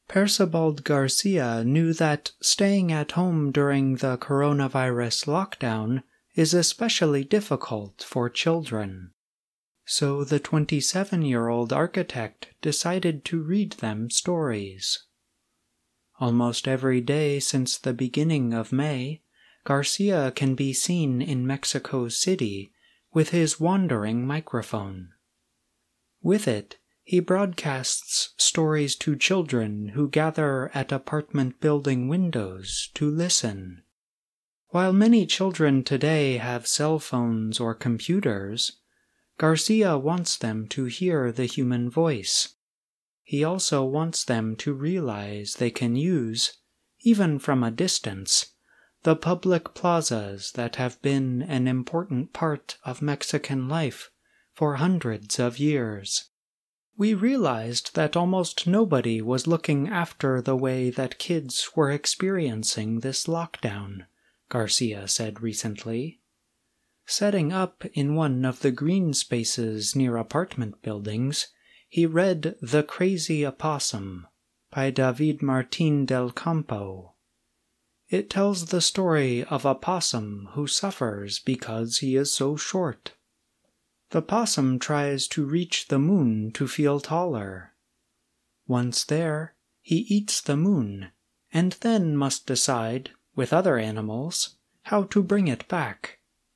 Percebald Garcia knew that staying at home during the coronavirus lockdown is especially difficult for children. So the 27-year-old architect decided to read them stories. Almost every day since the beginning of May, Garcia can be seen in Mexico City with his wandering microphone. With it, he broadcasts stories to children who gather at apartment building windows to listen. While many children today have cell phones or computers, Garcia wants them to hear the human voice. He also wants them to realize they can use, even from a distance, the public plazas that have been an important part of Mexican life for hundreds of years. We realized that almost nobody was looking after the way that kids were experiencing this lockdown, Garcia said recently. Setting up in one of the green spaces near apartment buildings, he read The Crazy Opossum by David Martín del Campo. It tells the story of a possum who suffers because he is so short. The possum tries to reach the moon to feel taller. Once there, he eats the moon, and then must decide, with other animals, how to bring it back.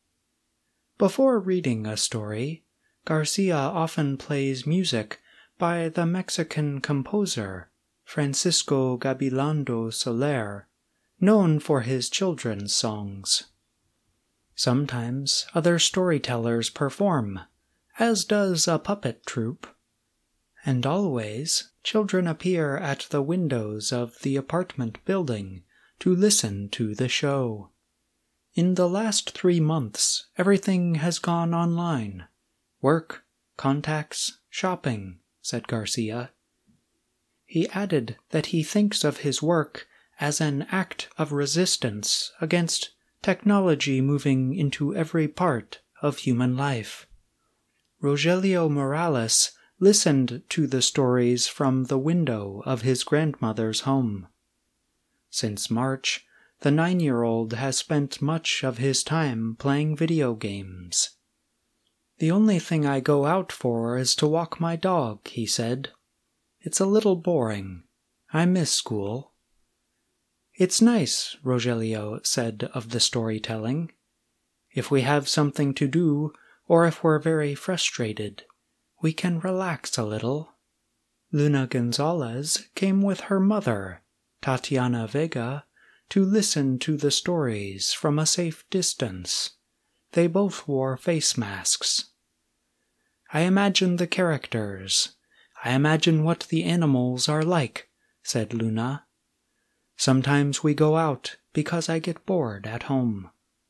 Before reading a story, Garcia often plays music by the Mexican composer Francisco Gabilondo Soler, known for his children's songs. Sometimes other storytellers perform, as does a puppet troupe. And always children appear at the windows of the apartment building to listen to the show. In the last 3 months, everything has gone online. Work, contacts, shopping, said Garcia. He added that he thinks of his work as an act of resistance against technology moving into every part of human life. Rogelio Morales listened to the stories from the window of his grandmother's home. Since March, the 9-year-old has spent much of his time playing video games. "The only thing I go out for is to walk my dog," he said. "It's a little boring. I miss school." "It's nice," Rogelio said of the storytelling. "If we have something to do, or if we're very frustrated, we can relax a little." Luna Gonzalez came with her mother, Tatiana Vega, to listen to the stories from a safe distance. They both wore face masks. "I imagine the characters. I imagine what the animals are like," said Luna. "Sometimes we go out because I get bored at home."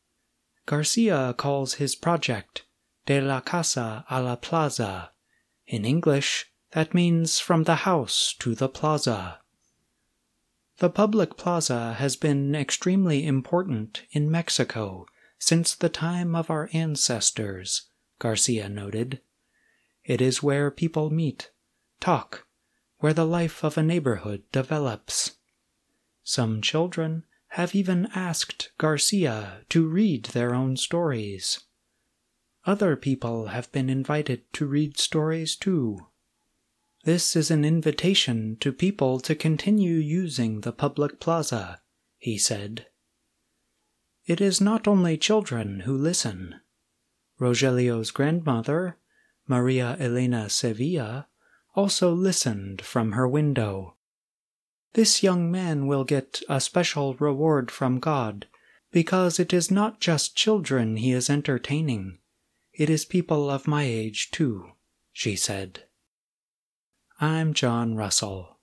Garcia calls his project De la Casa a la Plaza. In English, that means from the house to the plaza. The public plaza has been extremely important in Mexico since the time of our ancestors, Garcia noted. It is where people meet, talk, where the life of a neighborhood develops. Some children have even asked Garcia to read their own stories. Other people have been invited to read stories too. This is an invitation to people to continue using the public plaza, he said. It is not only children who listen. Rogelio's grandmother, Maria Elena Sevilla, also listened from her window. "This young man will get a special reward from God, because it is not just children he is entertaining. It is people of my age too," she said. I'm John Russell.